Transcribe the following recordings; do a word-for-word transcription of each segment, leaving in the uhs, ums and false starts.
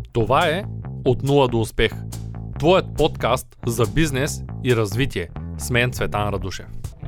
Това е От нула до успех. Твоят подкаст за бизнес и развитие. С мен Цветан Радушев.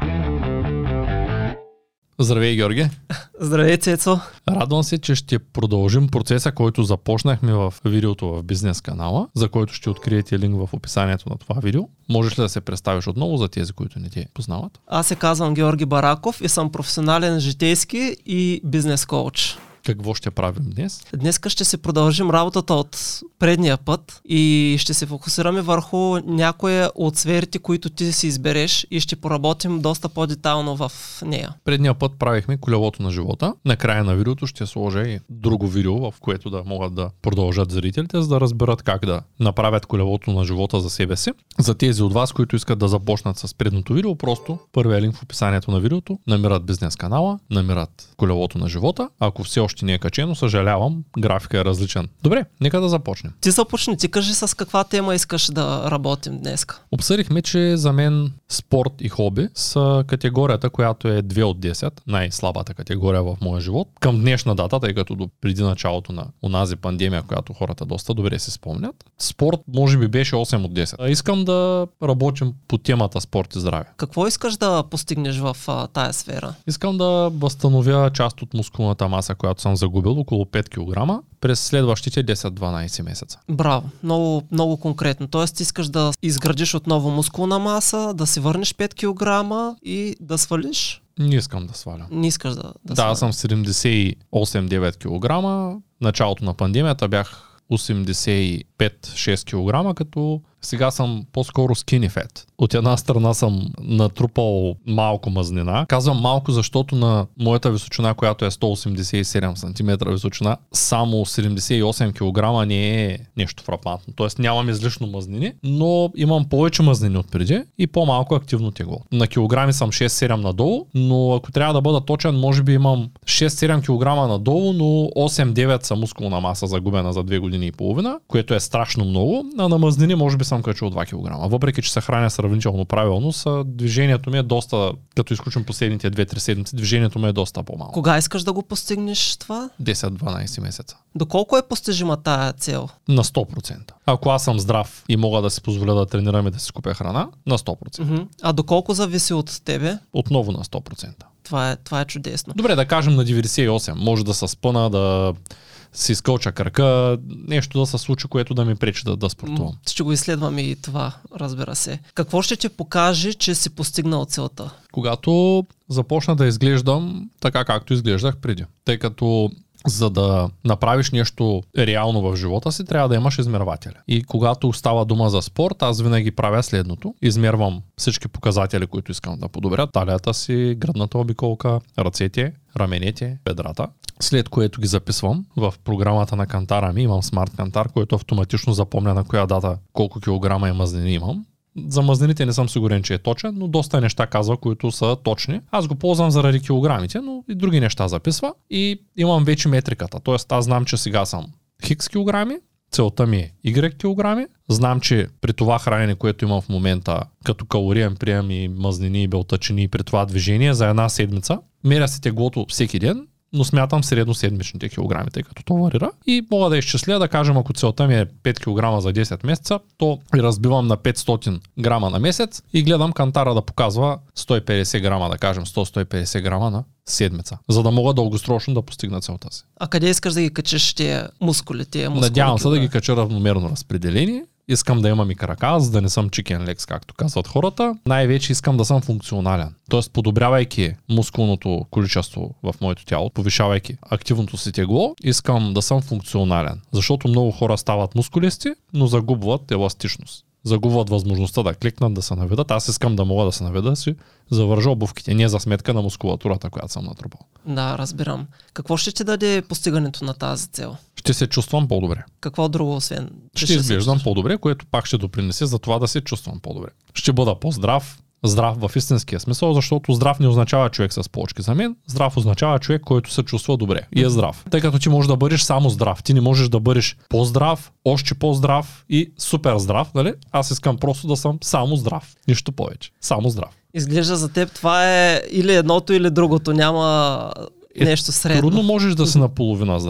Здравей, Георги! Здравей, Цецо! Радвам се, че ще продължим процеса, който започнахме в видеото в бизнес канала, за който ще откриете линк в описанието на това видео. Можеш ли да се представиш отново за тези, които не те познават? Аз се казвам Георги Бараков и съм професионален житейски и бизнес коуч. Какво ще правим днес? Днеска ще се продължим работата от предния път и ще се фокусираме върху някоя от сферите, които ти си избереш и ще поработим доста по-детайлно в нея. Предния път правихме колелото на живота. Накрая на видеото ще сложа и друго видео, в което да могат да продължат зрителите, за да разберат как да направят колелото на живота за себе си. За тези от вас, които искат да започнат с предното видео, просто първият линк в описанието на видеото, намират бизнес канала, намират колелото на живота. Ако все още не е качено, съжалявам, графика е различен. Добре, нека да започнем. Ти започни, ти кажи с каква тема искаш да работим днес. Обсъдихме, че за мен спорт и хоби са категорията, която е две от десет, най-слабата категория в моя живот. Към днешна дата, тъй като до преди началото на онази пандемия, която хората доста добре си спомнят, спорт може би беше осем от десет. Искам да работим по темата спорт и здраве. Какво искаш да постигнеш в а, тая сфера? Искам да възстановя част от мускулната маса, която съм загубил, около пет килограма, през следващите десет-дванайсет месеца. Браво, много, много конкретно. Тоест искаш да изградиш отново мускулна маса, да си върнеш пет килограма и да свалиш? Не искам да сваля. Не искаш да, да, да сваля. Да, съм седемдесет и осем-девет килограма. Началото на пандемията бях осемдесет и пет-шест килограма, като сега съм по-скоро skinny fat. От една страна съм натрупал малко мазнина. Казвам малко, защото на моята височина, която е сто осемдесет и седем сантиметра височина, само седемдесет и осем килограма не е нещо фрапантно. Тоест нямам излишно мазнини, но имам повече мазнини от преди и по-малко активно тегло. На килограми съм шест-седем надолу, но ако трябва да бъда точен, може би имам шест-седем килограма надолу, но осем-девет са мускулна маса загубена за две години и половина, което е страшно много, а на мазнини може би съм качил два килограма. Въпреки че се храня сравнително правилно, са, движението ми е доста, като изключим последните две-три седмици, движението ми е доста по-малко. Кога искаш да го постигнеш това? десет-дванайсет месеца. Доколко е постижима тая цел? На сто процента. Ако аз съм здрав и мога да си позволя да тренирам и да си купя храна, на сто процента. Uh-huh. А доколко зависи от тебе? Отново на сто процента. Това е, това е чудесно. Добре, да кажем на деветдесет и осем. Може да се спъна, да си изкълча кръка, нещо да се случи, което да ми пречи да, да спортувам. Ще го изследваме и това, разбира се. Какво ще ти покаже, че си постигнал целта? Когато започна да изглеждам така, както изглеждах преди. Тъй като за да направиш нещо реално в живота си, трябва да имаш измервателя. И когато става дума за спорт, аз винаги правя следното. Измервам всички показатели, които искам да подобря. Талията си, гръдната обиколка, ръцете, раменете, бедрата. След което ги записвам в програмата на кантара ми. Имам смарт кантар, който автоматично запомня на коя дата колко килограма и мазнини имам. За мазнините не съм сигурен, че е точен, но доста неща казва, които са точни. Аз го ползвам заради килограмите, но и други неща записва и имам вече метриката. Тоест аз знам, че сега съм хикс килограми, целта ми е Y килограми. Знам, че при това хранене, което имам в момента, като калориен прием и мазнини и белтъчини и при това движение за една седмица, меря си теглото всеки ден, но смятам средноседмичните килограми, тъй като то варира. И мога да изчисля, да кажем, ако целта ми е пет килограма за десет месеца, то разбивам на петстотин грама на месец и гледам кантара да показва сто и петдесет грама, да кажем сто до сто и петдесет грама на седмица, за да мога дългосрочно да постигна целта си. А къде искаш да ги качиш тия мускули? Тия мускули Надявам се да ги кача равномерно разпределени. Искам да имам и крака, за да не съм chicken legs, както казват хората. Най-вече искам да съм функционален. Тоест, подобрявайки мускулното количество в моето тяло, повишавайки активното си тегло, искам да съм функционален. Защото много хора стават мускулисти, но загубват еластичност. Загубват възможността да кликнат, да се наведат. Аз искам да мога да се наведа, си завържа обувките, не за сметка на мускулатурата, която съм натрупал. Да, разбирам. Какво ще ти даде постигането на тази цел? Ще се чувствам по-добре. Какво друго, освен? Ще, ще изглеждам по-добре, което пак ще допринесе за това да се чувствам по-добре. Ще бъда по-здрав, здрав в истинския смисъл, защото здрав не означава човек с плочки. За мен здрав означава човек, който се чувства добре и е здрав. Тъй като ти можеш да бъдеш само здрав, ти не можеш да бъдеш по-здрав, още по-здрав и супер здрав, нали? Аз искам просто да съм само здрав. Нищо повече. Само здрав. Изглежда за теб това е или едното, или другото. Няма е, нещо средно. Трудно можеш да си наполовина здрав.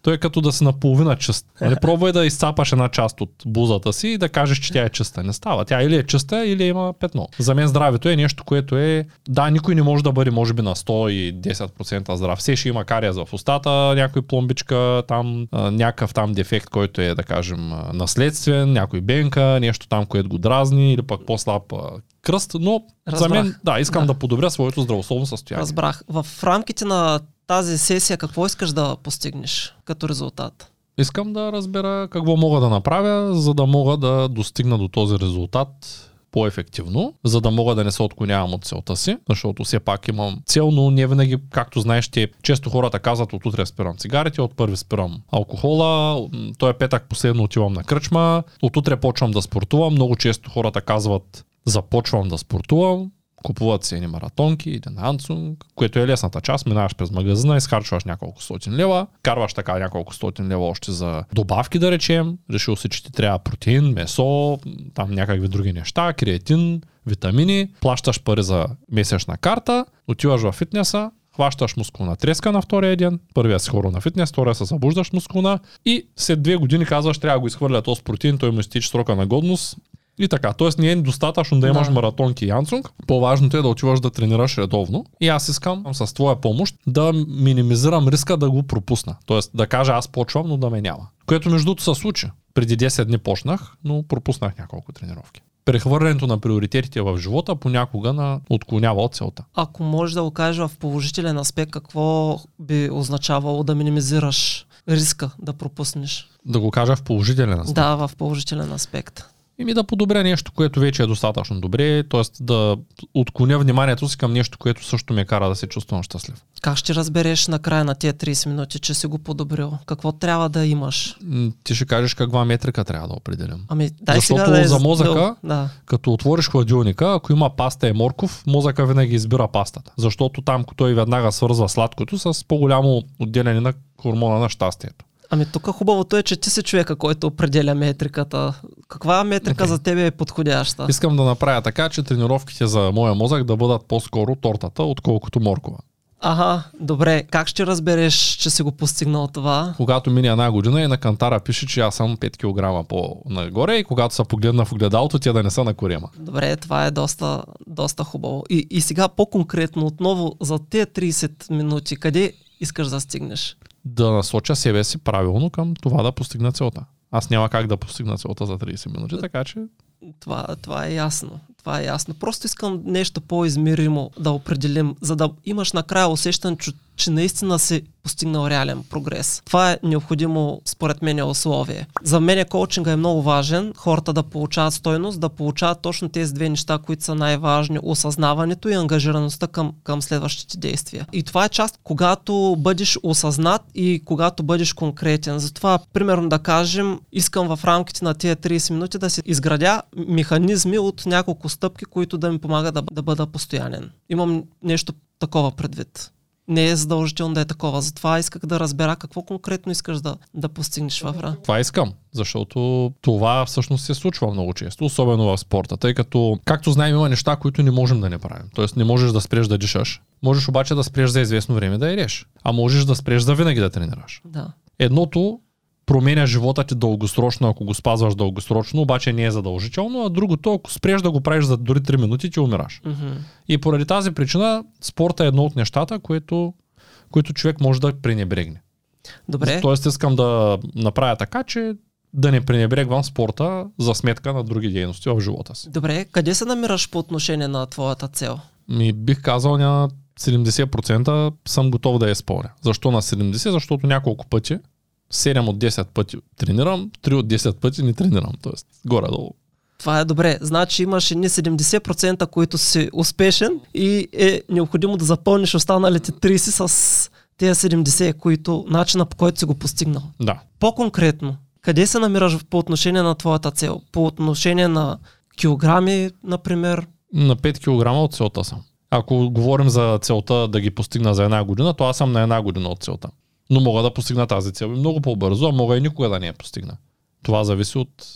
Той е като да си наполовина чист. Нали, пробвай да изцапаш една част от бузата си и да кажеш, че тя е чиста. Не става. Тя или е чиста, или има петно. За мен здравето е нещо, което е... Да, никой не може да бъде, може би, на сто и десет процента здрав. Все ще има кариес в устата, някой пломбичка, там някакъв там дефект, който е, да кажем, наследствен, някой бенка, нещо там, което го дразни, или пък по-слаб кръст, но Разбрах. За мен, да, искам да, да подобря своето здравословно състояние. Разбрах. В рамките на тази сесия какво искаш да постигнеш като резултат? Искам да разбера какво мога да направя, за да мога да достигна до този резултат по-ефективно, за да мога да не се отклонявам от целта си, защото все пак имам цел, но не винаги, както знаеш, те, често хората казват, от утре спирам цигарите, от първи спирам алкохола, той е петък последно отивам на кръчма, от утре почвам да спортувам, много често хората казват, започвам да спортувам, купуват си едни маратонки, един Ансунг, което е лесната част, минаваш през магазина, изхарчваш няколко стотин лева, карваш така няколко стотин лева още за добавки, да речем, решил си, че ти трябва протеин, месо, там някакви други неща, креатин, витамини, плащаш пари за месечна карта, отиваш във фитнеса, хващаш мускулна треска на втория ден, първия си хора на фитнес, втория се събуждаш мускулна и след две години казваш, трябва да го изхвърля този протеин, той му изтича срока на годност. И така, т.е. не е достатъчно да имаш да. маратонки и Ансунг, по-важното е да отиваш да тренираш редовно. И аз искам с твоя помощ да минимизирам риска да го пропусна. Т.е. да кажа аз почвам, но да ме няма. Което между другото се случи. Преди десет дни почнах, но пропуснах няколко тренировки. Прехвърлянето на приоритетите в живота понякога на отклонява от целта. Ако можеш да го кажеш в положителен аспект, какво би означавало да минимизираш риска да пропуснеш? Да го кажа в положителен аспект? Да, в положителен аспект. И ми да подобря нещо, което вече е достатъчно добре, т.е. да отклоня вниманието си към нещо, което също ме кара да се чувствам щастлив. Как ще разбереш на края на тия трийсет минути, че си го подобрил? Какво трябва да имаш? Ти ще кажеш каква метрика трябва да определим. Ами, дай Защото сега да е за мозъка, да. като отвориш хладилника, ако има паста и морков, мозъка винаги избира пастата. Защото там той веднага свързва сладкото с по-голямо отделяне на хормона на щастието. Ами тук хубавото е, че ти си човека, който определя метриката. Каква метрика okay. за тебе е подходяща? Искам да направя така, че тренировките за моя мозък да бъдат по-скоро тортата, отколкото моркова. Ага, добре. Как ще разбереш, че си го постигнал това? Когато мине една година и на кантара пише, че аз съм пет килограма по-нагоре и когато се погледна в огледалото, тя да не са на корема. Добре, това е доста, доста хубаво. И, и сега по-конкретно отново за тези трийсет минути, къде искаш да стигнеш? Да насоча себе си правилно към това да постигна целта. Аз няма как да постигна целта за трийсет минути, така че... Това, това е ясно. Това е ясно. Просто искам нещо по-измеримо да определим, за да имаш накрая усещане, че, че наистина си постигнал реален прогрес. Това е необходимо, според мен, условие. За мен коучинга е много важен. Хората да получават стойност, да получават точно тези две неща, които са най-важни. Осъзнаването и ангажираността към, към следващите действия. И това е част, когато бъдеш осъзнат и когато бъдеш конкретен. Затова, примерно да кажем, искам в рамките на тези трийсет минути да си изградя механизми от няколко стъпки, които да ми помагат да, да бъда постоянен. Имам нещо такова предвид. Не е задължително да е такова. Затова исках да разбера какво конкретно искаш да, да постигнеш в ра. Това искам, защото това всъщност се случва много често, особено в спорта, тъй като, както знаем, има неща, които не можем да не правим. Тоест не можеш да спреш да дишаш, можеш обаче да спреш за известно време да ядеш, а можеш да спреш за винаги да тренираш. Да. Едното променя живота ти дългосрочно, ако го спазваш дългосрочно, обаче не е задължително, а другото, ако спреш да го правиш за дори три минути, ти умираш. Mm-hmm. И поради тази причина спорта е едно от нещата, което, което човек може да пренебрегне. Добре. Тоест искам да направя така, че да не пренебрегвам спорта за сметка на други дейности в живота си. Добре, къде се намираш по отношение на твоята цел? Ми бих казал на седемдесет процента съм готов да я изпълня. Защо на седемдесет? Защото няколко пъти седем от десет пъти тренирам, три от десет пъти не тренирам, т.е. горе-долу. Това е добре. Значи имаш едни седемдесет процента, които си успешен и е необходимо да запълниш останалите трийсет с тези седемдесет, които начина по който си го постигнал. Да. По-конкретно, къде се намираш по отношение на твоята цел? По отношение на килограми, например? На пет килограма от целта съм. Ако говорим за целта да ги постигна за една година, то аз съм на една година от целта. Но мога да постигна тази цел много по-бързо, а мога и никога да не я постигна. Това зависи от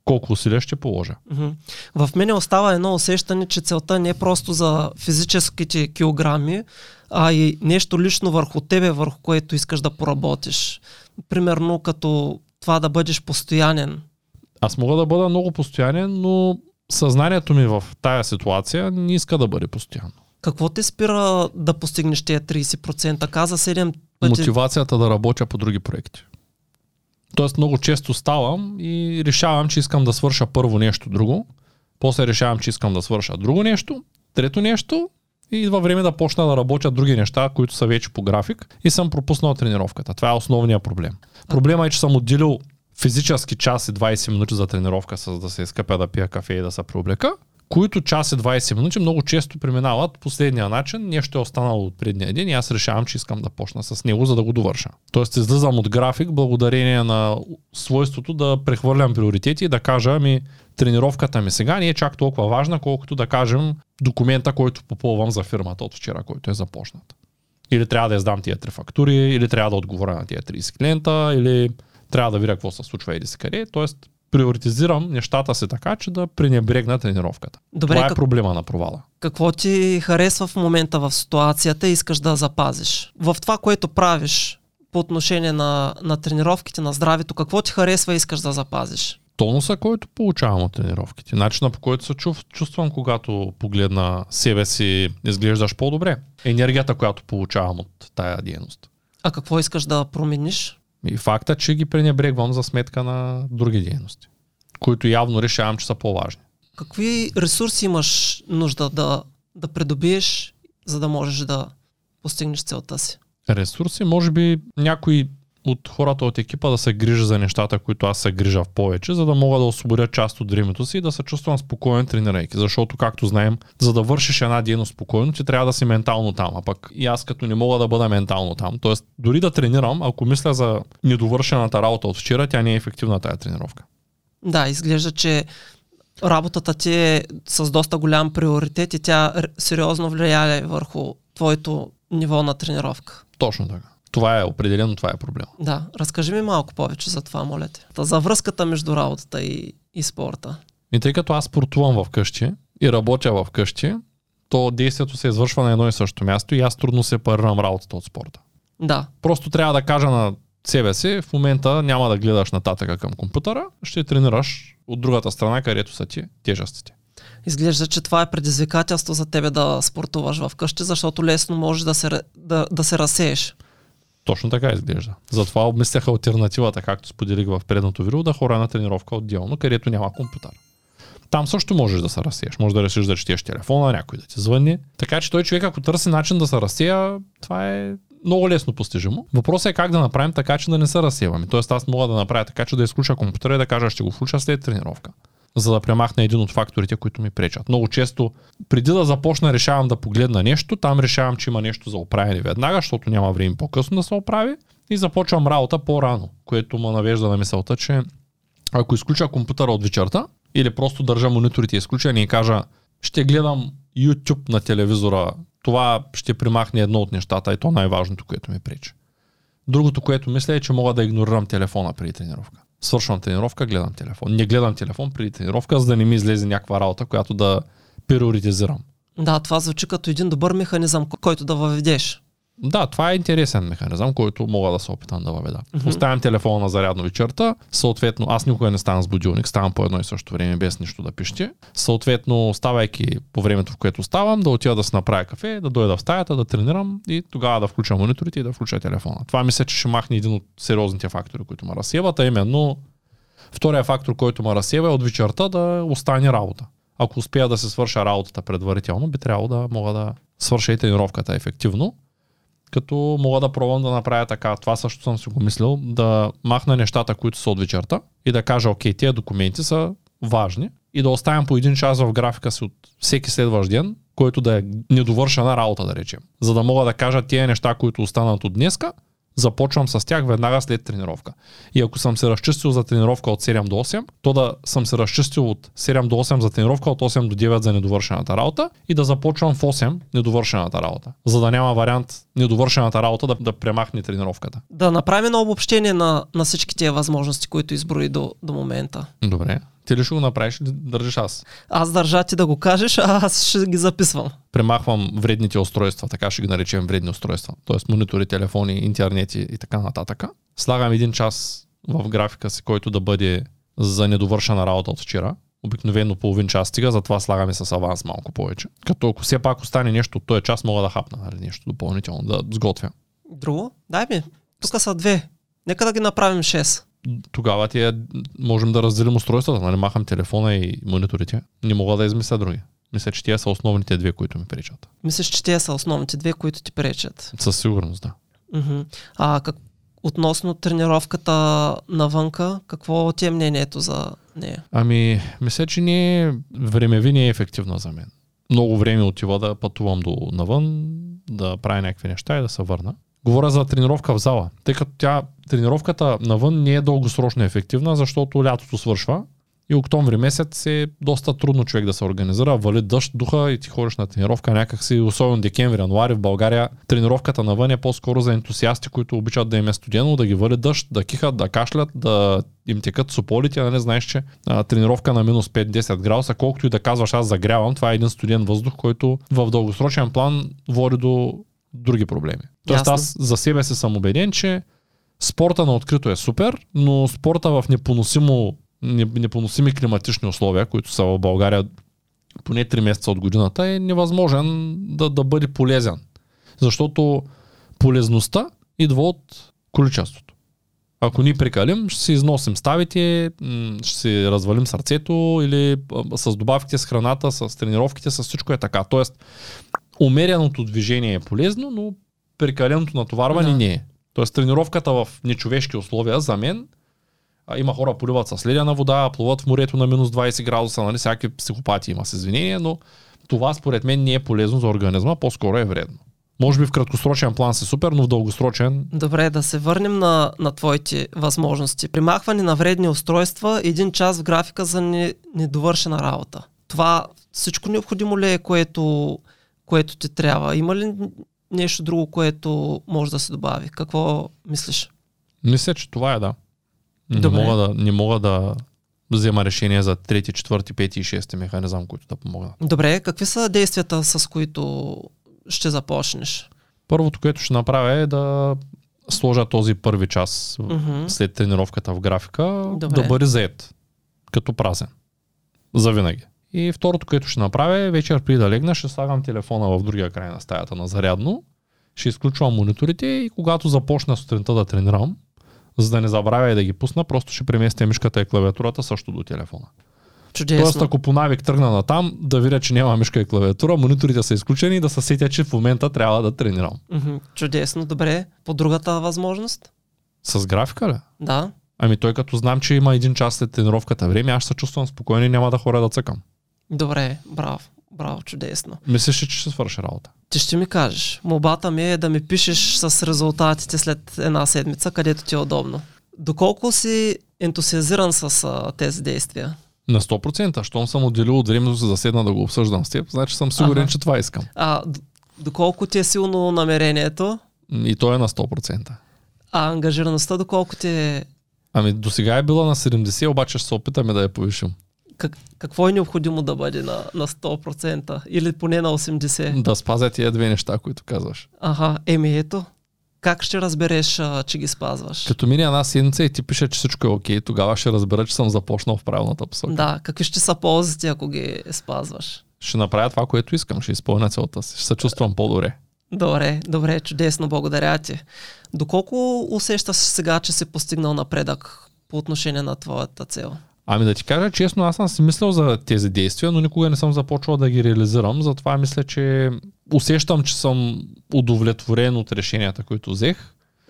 колко усилия ще положа. Mm-hmm. В мене остава едно усещане, че целта не е просто за физическите килограми, а и нещо лично върху тебе, върху което искаш да поработиш. Примерно като това да бъдеш постоянен. Аз мога да бъда много постоянен, но съзнанието ми в тая ситуация не иска да бъде постоянно. Какво те спира да постигнеш тези трийсет процента? Каза седем пъти. Мотивацията да работя по други проекти. Тоест много често ставам и решавам, че искам да свърша първо нещо друго, после решавам, че искам да свърша друго нещо, трето нещо и идва време да почна да работя други неща, които са вече по график и съм пропуснал тренировката. Това е основният проблем. Проблема е, че съм отделил физически час и двайсет минути за тренировка, с да се изкъпя, да пия кафе и да се преоблека, които час и двайсет минути много често преминават последния начин, нещо е останало от предния ден и аз решавам, че искам да почна с него, за да го довърша. Тоест излизам от график благодарение на свойството да прехвърлям приоритети и да кажа, ами тренировката ми сега не е чак толкова важна, колкото да кажем документа, който попълвам за фирмата от вчера, който е започнат. Или трябва да издам тия три фактури, или трябва да отговоря на тия трийсет клиента, или трябва да видя какво се случва или си къде. Тоест приоритизирам нещата си така, че да пренебрегна тренировката. Добре, това е как... проблема на провала. Какво ти харесва в момента в ситуацията и искаш да запазиш? В това, което правиш по отношение на, на тренировките, на здравето, какво ти харесва и искаш да запазиш? Тонуса, който получавам от тренировките. Начина, по който се чувствам, когато погледна себе си, изглеждаш по-добре. Енергията, която получавам от тая дейност. А какво искаш да промениш? И факта, че ги пренебрегвам за сметка на други дейности, които явно решавам, че са по-важни. Какви ресурси имаш нужда да, да придобиеш, за да можеш да постигнеш целта си? Ресурси, може би някои от хората от екипа да се грижа за нещата, които аз се грижа в повече, за да мога да освободя част от времето си и да се чувствам спокоен тренирайки. Защото, както знаем, за да вършиш една дейност спокойно, ти трябва да си ментално там. А пък и аз като не мога да бъда ментално там. Тоест, дори да тренирам, ако мисля за недовършената работа от вчера, тя не е ефективна тая тренировка. Да, изглежда, че работата ти е с доста голям приоритет и тя сериозно влияе върху твоето ниво на тренировка. Точно така. Това е определено, това е проблем. Да, разкажи ми малко повече за това, моля те. За връзката между работата и, и спорта. И тъй като аз спортувам в къщи и работя в къщи, то действието се извършва на едно и също място и аз трудно сепарирам работата от спорта. Да. Просто трябва да кажа на себе си, в момента няма да гледаш нататъка към компютъра, ще тренираш от другата страна, където са ти тежестите. Изглежда, че това е предизвикателство за тебе да спортуваш в къщи, защото лесно можеш да се, да, да се разсееш. Точно така изглежда. Затова обмислях алтернативата, както споделих в предното видео, да хора на тренировка отделно, където няма компютър. Там също можеш да се разсееш. Може да решиш да четеш телефона, някой да ти звънне. Така че той човек, ако търси начин да се разсея, това е много лесно постижимо. Въпросът е как да направим така, че да не се разсеваме. Тоест аз мога да направя така, че да изключа компютъра и да кажа, ще го включа след тренировка, за да премахна един от факторите, които ми пречат. Много често, преди да започна, решавам да погледна нещо, там решавам, че има нещо за оправяне веднага, защото няма време по-късно да се оправи и започвам работа по-рано, което ме навежда на мисълта, че ако изключа компютъра от вечерта или просто държа мониторите изключени и кажа, ще гледам YouTube на телевизора, това ще примахне едно от нещата и то най-важното, което ми пречи. Другото, което мисля е, че мога да игнорирам телефона преди тренировка. Свършвам тренировка, гледам телефон. Не гледам телефон преди тренировка, за да не ми излезе някаква работа, която да приоритизирам. Да, това звучи като един добър механизъм, който да въведеш. Да, това е интересен механизъм, който мога да се опитам да въведа. Mm-hmm. Оставям телефона на зарядно вечерта, съответно аз никога не ставам с будилник, ставам по едно и също време без нищо да пише. Съответно, ставайки по времето, в което ставам, да отида да си направя кафе, да дойда в стаята, да тренирам и тогава да включа мониторите и да включа телефона. Това мисля, че ще махне един от сериозните фактори, които ме разсеват, а именно втория фактор, който ме разсева е от вечерта да остане работа. Ако успея да се свърша работата предварително, би трябвало да мога да свърша и тренировката ефективно. Като мога да пробвам да направя така, това също съм си го мислил, да махна нещата, които са от вечерта и да кажа, окей, тези документи са важни и да оставям по един час в графика си от всеки следващ ден, който да е недовършена работа, да речем. За да мога да кажа тези неща, които останат от днеска, започвам с тях веднага след тренировка. И ако съм се разчистил за тренировка от седем до осем, то да съм се разчистил от седем до осем за тренировка, от осем до девет за недовършената работа и да започвам в осем недовършената работа. За да няма вариант недовършената работа да, да премахне тренировката. Да направим едно обобщение на, на всички тези възможности, които изброи до, до момента. Добре. Ти ли ще го направиш или държиш аз? Аз държа ти да го кажеш, а аз ще ги записвам. Премахвам вредните устройства, така ще ги наречем вредни устройства. Тоест монитори, телефони, интернети и така нататък. Слагам един час в графика си, който да бъде за недовършена работа от вчера. Обикновено половин час стига, затова слагаме с аванс малко повече. Като ако все пак остане нещо от този час, мога да хапна, нали, нещо допълнително, да сготвя. Друго? Дай ми. Тук са две. Нека да ги направим шест. Тогава ти можем да разделим устройствата, нали, махам телефона и мониторите. Не мога да измисля други. Мисля, че тия са основните две, които ми пречат. Мислиш, че тия са основните две, които ти пречат? Със сигурност, да. Uh-huh. А как, относно тренировката навънка, какво ти е мнението за нея? Ами, мисля, че не е времеви, не е ефективна за мен. Много време отива да пътувам до навън, да правя някакви неща и да се върна. Говоря за тренировка в зала, тъй като тя, тренировката навън не е дългосрочно ефективна, защото лятото свършва и октомври месец е доста трудно човек да се организира, вали дъжд, духа и ти ходиш на тренировка някакси, особено декември, януари в България. Тренировката навън е по-скоро за ентусиасти, които обичат да им е студено, да ги вали дъжд, да кихат, да кашлят, да им текат сополите, а не знаеш, че а, тренировка на минус пет-десет градуса, колкото и да казваш аз загрявам, това е един студен въздух, който в дългосрочен план води до други проблеми. Тоест аз за себе си съм убеден, че спорта на открито е супер, но спорта в непоносимо, непоносими климатични условия, които са в България поне три месеца от годината, е невъзможен да, да бъде полезен. Защото полезността идва от количеството. Ако ни прекалим, ще си износим ставите, ще си развалим сърцето или с добавките с храната, с тренировките, с всичко е така. Тоест, умереното движение е полезно, но прекаленото натоварване да. Не е. Тоест тренировката в нечовешки условия за мен, а, има хора поливат с ледена вода, плуват в морето на минус двайсет градуса, нали, всякакви психопати има с извинение, но това според мен не е полезно за организма, по-скоро е вредно. Може би в краткосрочен план си супер, но в дългосрочен... Добре, да се върнем на, на твоите възможности. Примахване на вредни устройства, един час в графика за не, недовършена работа. Това всичко необходимо ли е, което, което ти трябва? Има ли нещо друго, което може да се добави? Какво мислиш? Мисля, че това е да. Не мога да, не мога да взема решение за трети, четвърти, пети и шести механизъм, които да помогнат. Добре, какви са действията, с които ще започнеш? Първото, което ще направя е да сложа този първи час mm-hmm. след тренировката в графика, Добре. Да бъде заед, като празен. Завинаги. И второто, което ще направя е вечер преди да легна, ще слагам телефона в другия край на стаята на зарядно, ще изключвам мониторите и когато започна сутринта да тренирам, за да не забравя и да ги пусна, просто ще преместя мишката и клавиатурата също до телефона. Чудесно. Тоест, ако по навик тръгна на там, да видя, че няма мишка и клавиатура, мониторите са изключени и да се сетя, че в момента трябва да тренирам. Mm-hmm. Чудесно, добре. По другата възможност? С графика ли? Да. Ами той като знам, че има един час след тренировката време, аз се чувствам спокойно и няма да хора да цъкам. Добре, браво, браво, чудесно. Мислиш, че ще свърши работа? Ти ще ми кажеш. Молбата ми е да ми пишеш с резултатите след една седмица, където ти е удобно. Доколко си ентусиазиран с а, тези действия? На сто процента. Щом съм отделил от времето за седна да го обсъждам с теб, значи съм сигурен, ага. че това искам. А доколко ти е силно намерението? И то е на сто процента. А ангажираността доколко ти е? Ами до сега е била на седемдесет, обаче ще се опитаме да я повишим. Как, какво е необходимо да бъде на, на сто процента? Или поне на осемдесет? Да спазя тия две неща, които казваш. Ага, еми ето. Как ще разбереш, а, че ги спазваш? Като мине една седмица и ти пише, че всичко е окей, тогава ще разбера, че съм започнал в правилната посока. Да, какви ще са ползите, ако ги спазваш? Ще направя това, което искам, ще изпълня целта си, ще се чувствам по-добре. Добре, добре, чудесно, благодаря ти. Доколко усещаш сега, че си постигнал напредък по отношение на твоята цел? Ами да ти кажа честно, аз съм си мислял за тези действия, но никога не съм започвал да ги реализирам, затова мисля, че усещам, че съм удовлетворен от решенията, които взех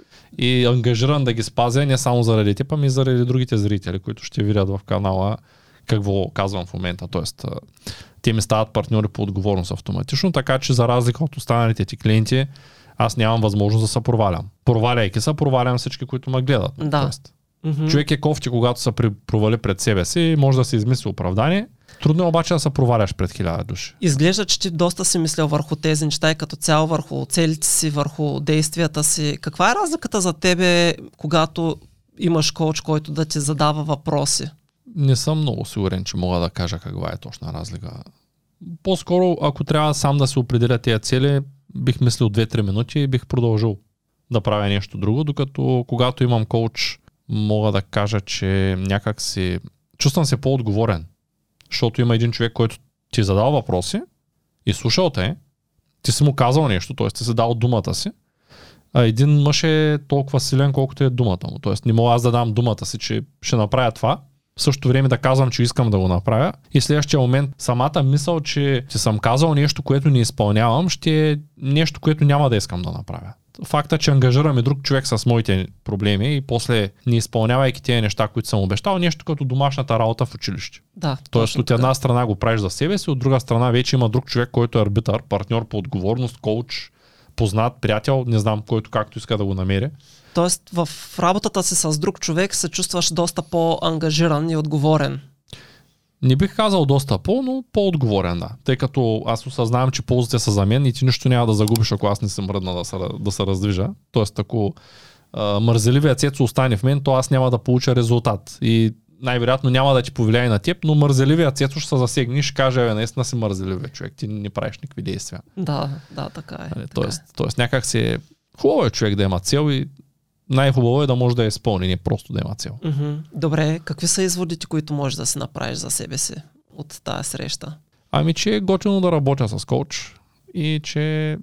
и ангажиран да ги спазя не само заради теб, ами и заради другите зрители, които ще видят в канала какво казвам в момента. Тоест, те ми стават партньори по отговорност автоматично, така че за разлика от останалите ти клиенти, аз нямам възможност да се провалям. Проваляйки се, провалям всички, които ме гледат. Да. Тоест, Mm-hmm. човек е кофти, когато се провали пред себе си и може да се измисли оправдание. Трудно е обаче да се проваляш пред хиляда души. Изглежда, че ти доста си мислял върху тези неща и като цяло върху целите си, върху действията си. Каква е разликата за тебе, когато имаш коуч, който да ти задава въпроси? Не съм много сигурен, че мога да кажа каква е точна разлика. По-скоро, ако трябва сам да се определя тези цели, бих мислил две-три минути и бих продължил да правя нещо друго, докато когато имам коуч, мога да кажа, че някак си чувствам се по-отговорен, защото има един човек, който ти е задал въпроси и слушал те, ти си му казал нещо, т.е. ти си дал думата си, а един мъж е толкова силен, колкото е думата му. Т.е. не мога аз да дам думата си, че ще направя това, в същото време да казвам, че искам да го направя и в следващия момент самата мисъл, че ти съм казал нещо, което не изпълнявам, ще е нещо, което няма да искам да направя. Факта, че ангажирам и друг човек с моите проблеми и после не изпълнявайки тези неща, които съм обещал, нещо като домашната работа в училище. Да, тоест от една страна го правиш за себе си, от друга страна вече има друг човек, който е арбитър, партньор по отговорност, коуч, познат, приятел, не знам, който както иска да го намери. Тоест в работата си с друг човек се чувстваш доста по-ангажиран и отговорен. Не бих казал доста по, но по-отговорен, да. Тъй като аз осъзнавам, че ползите са за мен и ти нищо няма да загубиш, ако аз не съм мръдна да се, да се раздвижа. Тоест, ако а, мързеливият Цецо остане в мен, то аз няма да получа резултат. И най-вероятно няма да ти повлияе на теб, но мързеливият Цецо ще се засегне и ще каже, наистина си мързеливия човек, ти не правиш никакви действия. Да, да, така е. Нали, така тоест, е. тоест някак си е хубаво е човек да има цел и най-хубаво е да може да я изпълни, не просто да има цел. Mm-hmm. Добре, какви са изводите, които можеш да си направиш за себе си от тази среща? Ами, че е готино да работя с коуч и че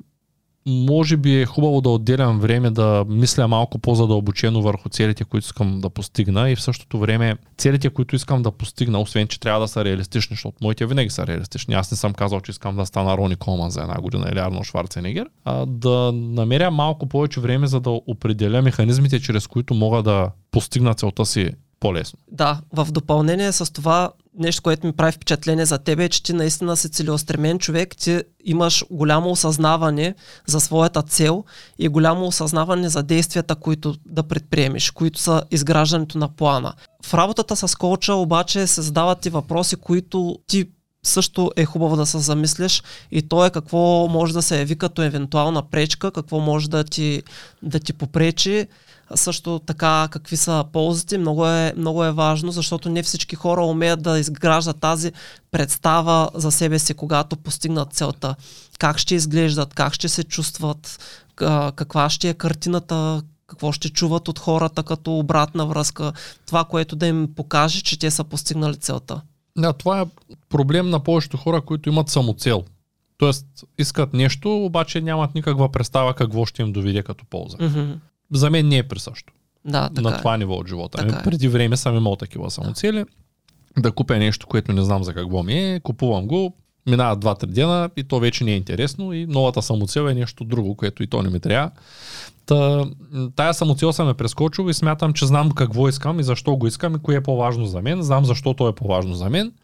може би е хубаво да отделям време да мисля малко по-задълбочено върху целите, които искам да постигна и в същото време целите, които искам да постигна, освен че трябва да са реалистични, защото моите винаги са реалистични. Аз не съм казал, че искам да стана Рони Колман за една година или Арнолд Шварценегер, а да намеря малко повече време, за да определя механизмите, чрез които мога да постигна целта си по-лесно. Да, в допълнение с това, нещо, което ми прави впечатление за тебе е, че ти наистина си целеустремен човек, ти имаш голямо осъзнаване за своята цел и голямо осъзнаване за действията, които да предприемеш, които са изграждането на плана. В работата с коуча обаче се задават ти въпроси, които ти също е хубаво да се замислиш и то е какво може да се яви като евентуална пречка, какво може да ти, да ти попречи. Също така, какви са ползите, много е, много е важно, защото не всички хора умеят да изграждат тази представа за себе си, когато постигнат целта. Как ще изглеждат, как ще се чувстват, каква ще е картината, какво ще чуват от хората като обратна връзка, това, което да им покаже, че те са постигнали целта. Да, това е проблем на повечето хора, които имат самоцел. Тоест, искат нещо, обаче нямат никаква представа какво ще им доведе като полза. Mm-hmm. За мен не е присъщо. Да, така на това е. ниво от живота. Така Ами, е. преди време съм имал такива самоцели. Да купя нещо, което не знам за какво ми е, купувам го, минават два-три дена и то вече не е интересно и новата самоцел е нещо друго, което и то не ми трябва. Та, тая самоцел съм е прескочил и смятам, че знам какво искам и защо го искам и кое е по-важно за мен. Знам защо то е по-важно за мен.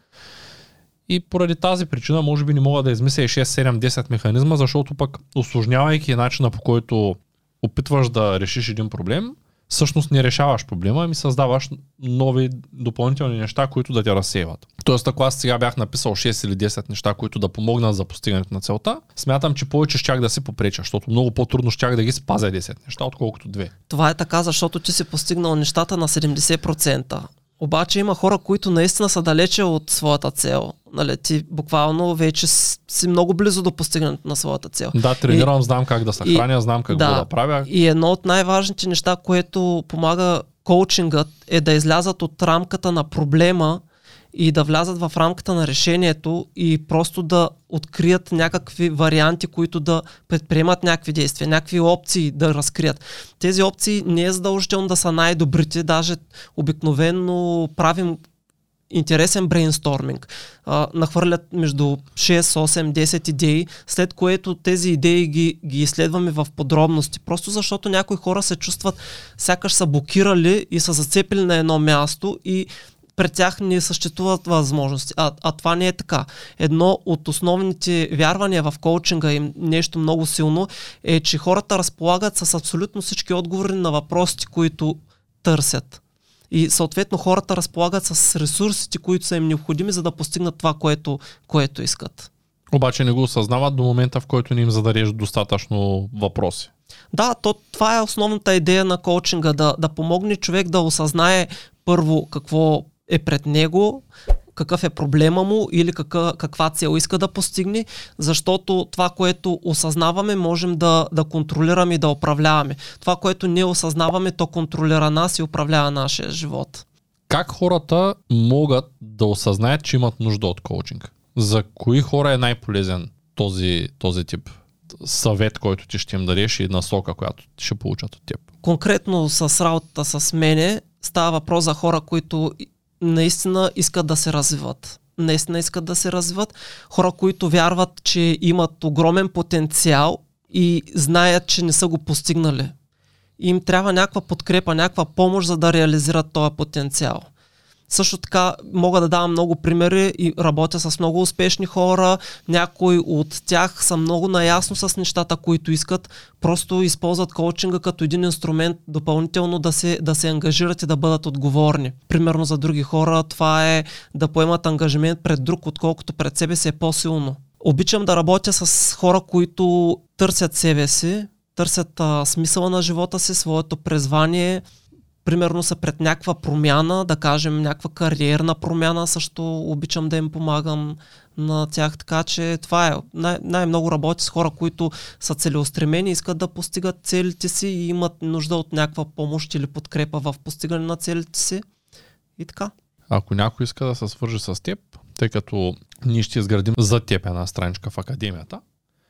И поради тази причина може би не мога да измисля и шест, седем, десет механизма, защото пък усложнявайки начина, по който опитваш да решиш един проблем, всъщност не решаваш проблема, ами създаваш нови допълнителни неща, които да те разсейват. Тоест, ако аз сега бях написал шест или десет неща, които да помогнат за постигането на целта, смятам, че повече щях да си попреча, защото много по-трудно щях да ги спазя десет неща, отколкото две. Това е така, защото ти си постигнал нещата на седемдесет процента. Обаче има хора, които наистина са далече от своята цел. Нали, ти буквално вече си много близо до постигането на своята цел. Да, тренирам, и, знам как да се храня, и, знам какво да, да правя. И едно от най-важните неща, което помага коучингът, е да излязат от рамката на проблема и да влязат в рамката на решението и просто да открият някакви варианти, които да предприемат някакви действия, някакви опции да разкрият. Тези опции не е задължително да са най-добрите, даже обикновено правим интересен брейнсторминг. А, нахвърлят между шест, осем, десет идеи, след което тези идеи ги, ги изследваме в подробности. Просто защото някои хора се чувстват сякаш са блокирали и са зацепили на едно място и пред тях не съществуват възможности. А, а това не е така. Едно от основните вярвания в коучинга и нещо много силно е, че хората разполагат с абсолютно всички отговори на въпросите, които търсят. И съответно хората разполагат с ресурсите, които са им необходими, за да постигнат това, което, което искат. Обаче не го осъзнават до момента, в който не им зададеш достатъчно въпроси. Да, то, това е основната идея на коучинга, да, да помогне човек да осъзнае първо какво е пред него, какъв е проблема му или какъв, каква цел иска да постигне, защото това, което осъзнаваме, можем да, да контролираме и да управляваме. Това, което не осъзнаваме, то контролира нас и управлява нашия живот. Как хората могат да осъзнаят, че имат нужда от коучинг? За кои хора е най-полезен този, този тип съвет, който ти ще им дадеш и насока, която ще получат от теб? Конкретно с работата с мене става въпрос за хора, които наистина искат да се развиват. Наистина искат да се развиват. Хора, които вярват, че имат огромен потенциал и знаят, че не са го постигнали. Им трябва някаква подкрепа, някаква помощ, за да реализират този потенциал. Също така мога да давам много примери и работя с много успешни хора. Някои от тях са много наясно с нещата, които искат. Просто използват коучинга като един инструмент допълнително да се, да се ангажират и да бъдат отговорни. Примерно за други хора това е да поемат ангажимент пред друг, отколкото пред себе си е по-силно. Обичам да работя с хора, които търсят себе си, търсят а, смисъла на живота си, своето призвание. Примерно са пред някаква промяна, да кажем някаква кариерна промяна, също обичам да им помагам на тях, така че това е. Най- най-много работя с хора, които са целеустремени, искат да постигат целите си и имат нужда от някаква помощ или подкрепа в постигане на целите си и така. Ако някой иска да се свържи с теб, тъй като ние ще изградим за теб една страничка в академията,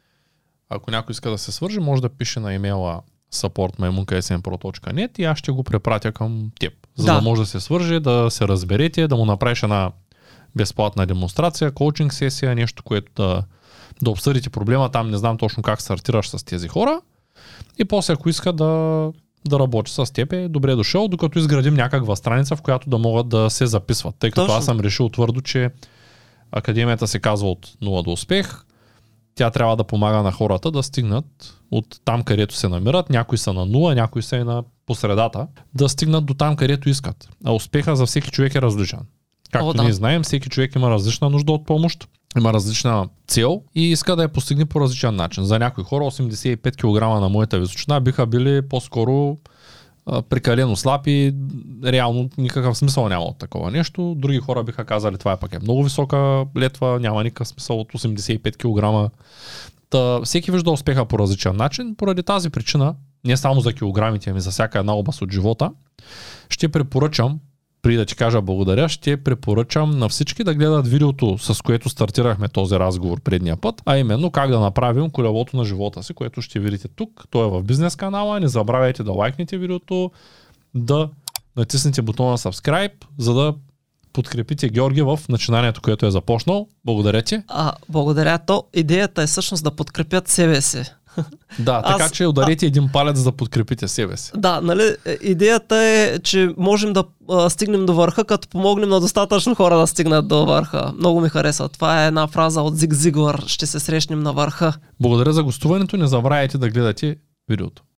ако някой иска да се свържи, може да пише на имейла support маймунка ес ем про точка нет и аз ще го препратя към теб, за да. да може да се свържи, да се разберете, да му направиш една безплатна демонстрация, коучинг сесия, нещо, което да, да обсъдите проблема. Там не знам точно как стартираш с тези хора и после ако иска да, да работи с теб, е добре дошъл, докато изградим някаква страница, в която да могат да се записват. Тъй като точно. Аз съм решил твърдо, че академията се казва от нула до успех. Тя трябва да помага на хората да стигнат от там, където се намират. Някои са на нула, някои са и на посредата. Да стигнат до там, където искат. А успеха за всеки човек е различен. Както О, да. ние знаем, всеки човек има различна нужда от помощ, има различна цел и иска да я постигне по различен начин. За някои хора осемдесет и пет килограма на моята височина биха били по-скоро а, прекалено слаб и реално никакъв смисъл няма от такова нещо. Други хора биха казали, това е пък е много висока летва, няма никакъв смисъл от осемдесет и пет килограма. Та, всеки вижда успеха по различен начин. Поради тази причина, не само за килограмите, ами за всяка една област от живота, ще препоръчам, преди да ти кажа благодаря, ще препоръчам на всички да гледат видеото, с което стартирахме този разговор предния път, а именно как да направим колелото на живота си, което ще видите тук. То е в бизнес канала. Не забравяйте да лайкнете видеото, да натиснете бутона subscribe, за да подкрепите Георги в начинанието, което е започнал. Благодаря ти. А, благодаря. То идеята е всъщност да подкрепят себе си. Да, така Аз, че ударете а... един палец, за да подкрепите себе си. Да, нали, идеята е, че можем да а, стигнем до върха, като помогнем на достатъчно хора да стигнат до върха. Много ми харесва. Това е една фраза от Зиг Зиглар. Ще се срещнем на върха. Благодаря за гостуването. Не забравяйте да гледате видеото.